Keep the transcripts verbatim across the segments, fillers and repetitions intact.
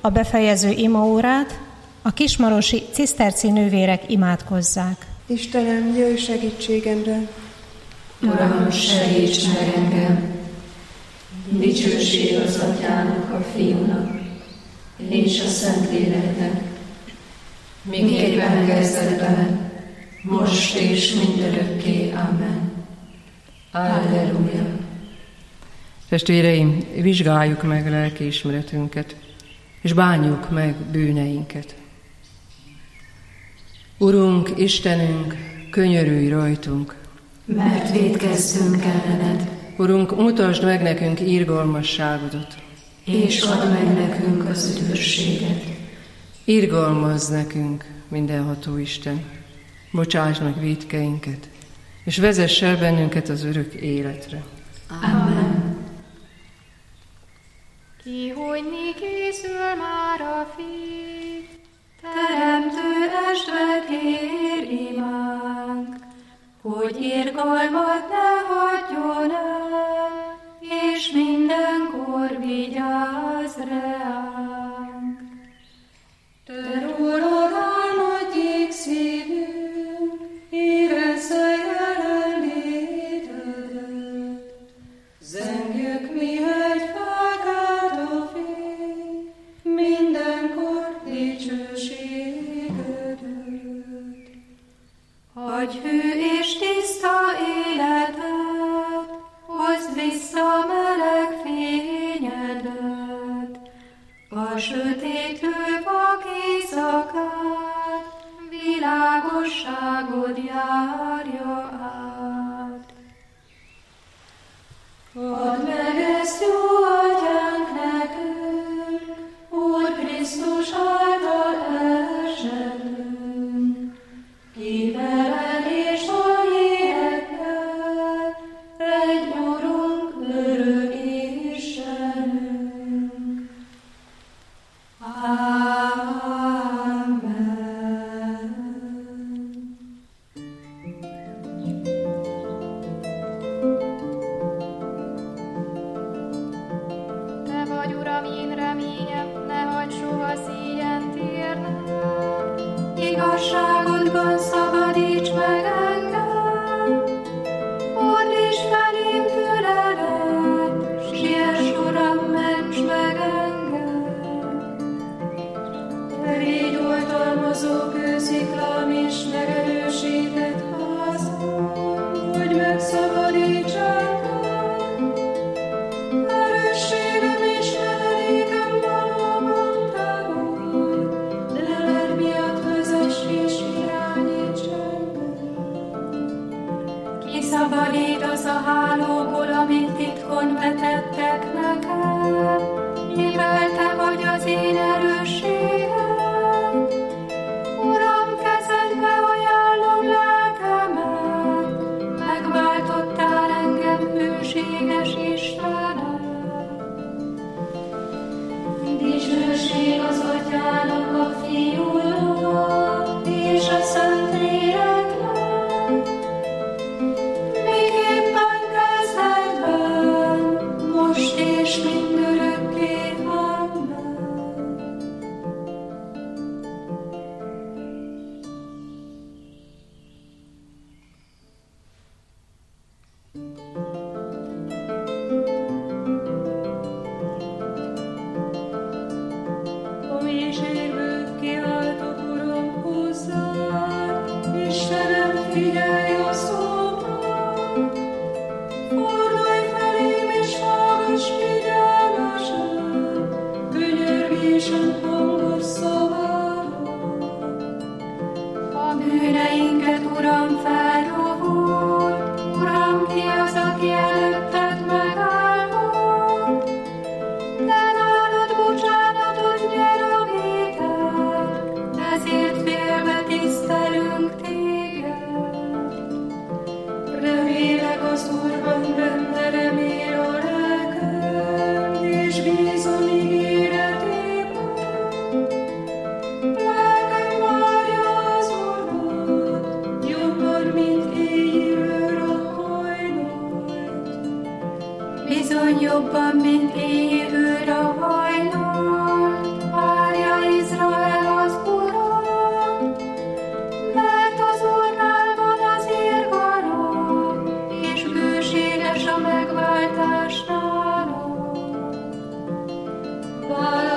a befejező imaórát a kismarosi ciszterci nővérek imádkozzák. Istenem, jöjj segítségemre! Uram, segíts meg engem! Dicsőség az Atyának, a Fiúnak és a Szentléleknek, miképpen kezdetben, most és mindörökké. Amen. Alleluja. Testvéreim, vizsgáljuk meg lelkiismeretünket, és bánjuk meg bűneinket. Urunk, Istenünk, könyörülj rajtunk, mert vétkeztünk ellened. Urunk, mutasd meg nekünk irgalmasságodat, és add meg nekünk az üdvösséget. Irgalmazz nekünk, mindenható Isten, bocsásd meg vétkeinket, és vezess el bennünket az örök életre. Amen. Kihújni készül már a Fiú, Teremtő estre kér imánk, hogy irgalmat ne hagyjon el, és mindenkor vigyázz ránk. Te rólad álmodjék szívünk, érezze jelenlétedet. Zengjük mi egy fákát a fény, mindenkor dicsőségedet. Adj hű és tiszta életet, hozd vissza meleg fényedet, a sötétlő vak éjszakát, világosságod járja át. Add meg ezt, jó Atyánk, nekünk, Úr Krisztus által elsettünk, ki veled és a lélekkel, egy Urunk, örök Istenünk. Amen. Te vagy, Uram, én reményem, ne hagyd soha szígyent érnem. Igazságodban szabadíts meg engem, fordíts felém füledet, siess, Uram, ments meg engem. Te légy oltalmazó kősziklám és megerősített házam, hogy megszabadíts engem. Erősségem és menedékem valóban te vagy, de neved miatt vezess és irányíts engem. Kiszabadítasz a hálóból, amit titkon vetettek nekem, mivel te vagy az én erősségem. Uram, kezedbe ajánlom lelkemet, megváltottál engem, hűséges Istenem. Dicsőség az Atyának, a Fiúnak és a Szentléleknek, miképpen kezdetben, most és mindörökké. Amen. A mélységből kiáltott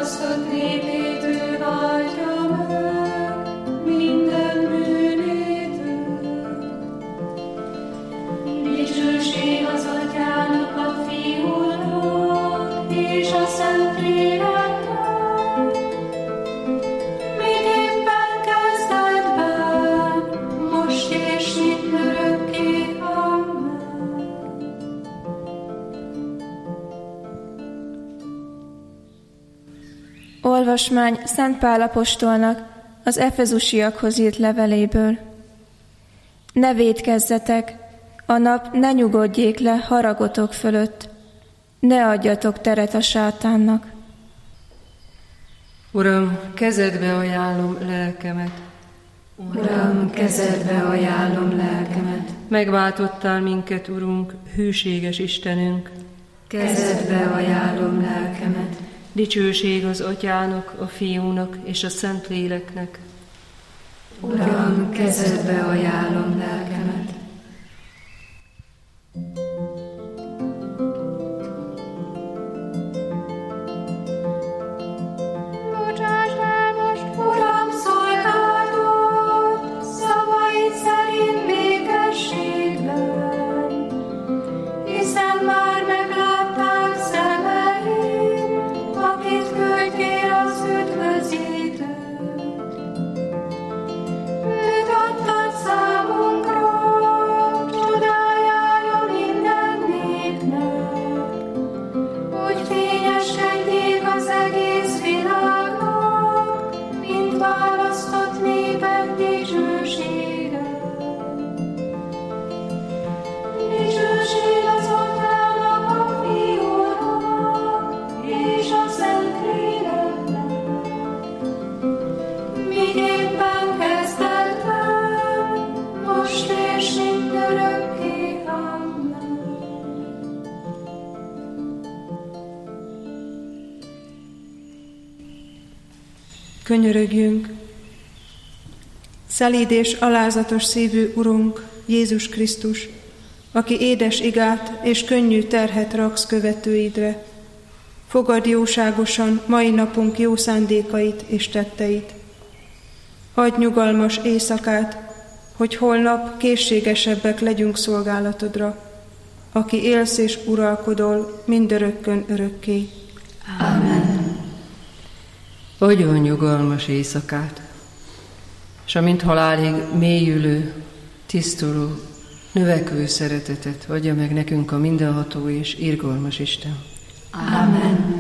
választott népét ő váltja meg minden bűnétől. Dicsőség az Atyának, a Fiúnak és a Szentléleknek, miképpen kezdetben, most és mindörökké. Amen. Olvasmány Szent Pál apostolnak az efezusiakhoz írt leveléből. Ne vétkezzetek, a nap ne nyugodjék le haragotok fölött, ne adjatok teret a sátánnak. Uram, kezedbe ajánlom lelkemet. Uram, kezedbe ajánlom lelkemet. Megváltottál minket, Urunk, hűséges Istenünk. Kezedbe ajánlom lelkemet. Dicsőség az Atyának, a Fiúnak és a Szentléleknek. Uram, kezedbe ajánlom lelkemet. Bocsásd el most, Uram, szolgálatot szavaid szerint békességben, hiszen már meglátták szemeim, akit küldjél az üdvözítőt. Őt adtad számunkra, csodájára minden népnek, hogy fényeskedjék az egész világnak, mint választott népek dicsősége. Dicsőség az Atyának, a Fiúnak és a Szentléleknek, miképpen kezdetben, most és mindörökké. Amen. Könyörögjünk! Szelíd és alázatos szívű Urunk, Jézus Krisztus, aki édes igát és könnyű terhet raksz követőidre, fogadd jóságosan mai napunk jó szándékait és tetteit. Adj nyugalmas éjszakát, hogy holnap készségesebbek legyünk szolgálatodra, aki élsz és uralkodol mindörökkön örökké. Amen. Adjon nyugalmas éjszakát, és amint halálig mélyülő, tisztuló, növekvő szeretetet adja meg nekünk a mindenható és irgalmas Isten. Amen.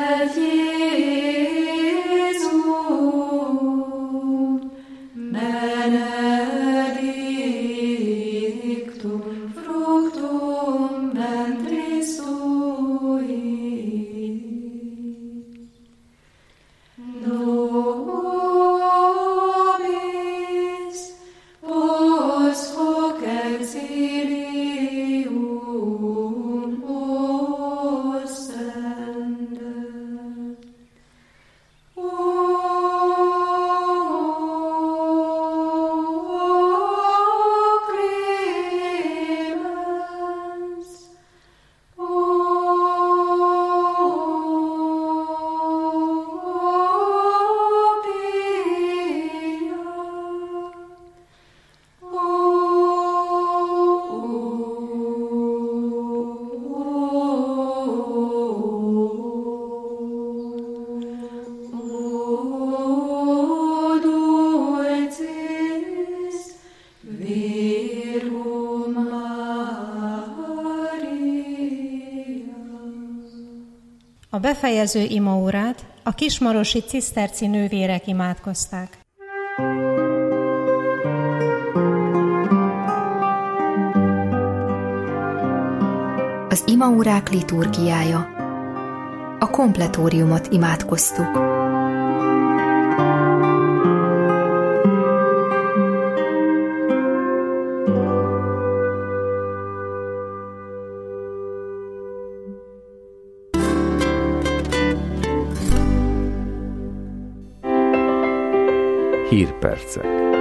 Jézus, benedictum fructum ventris tui. Nobis vos hoc exilium ostende. O clemens, o pia, o dulcis Virgum Maria. A befejező imaórát a kismarosi ciszterci nővérek imádkozták. Az imaórák liturgiája. A kompletóriumot imádkoztuk. Hírpercek.